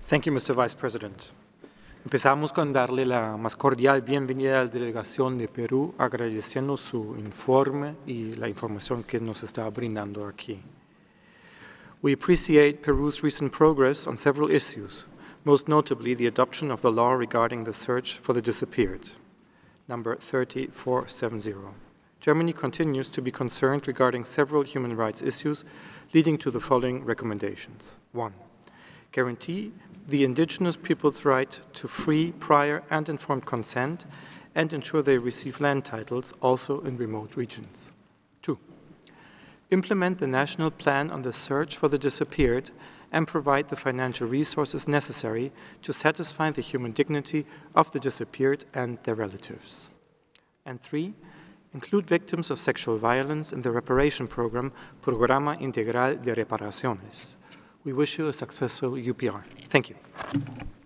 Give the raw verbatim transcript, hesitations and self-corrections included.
Thank you, Mister Vice President. Empezamos con darle la más cordial bienvenida a la delegación de Perú, agradeciendo su informe y la información que nos está brindando aquí. We appreciate Peru's recent progress on several issues, most notably the adoption of the law regarding the search for the disappeared, number three four seven zero. Germany continues to be concerned regarding several human rights issues, leading to the following recommendations. One, guarantee the indigenous people's right to free, prior, and informed consent, and ensure they receive land titles also in remote regions. Two, implement the national plan on the search for the disappeared and provide the financial resources necessary to satisfy the human dignity of the disappeared and their relatives. And three, include victims of sexual violence in the reparation program, Programa Integral de Reparaciones. We wish you a successful U P R. Thank you.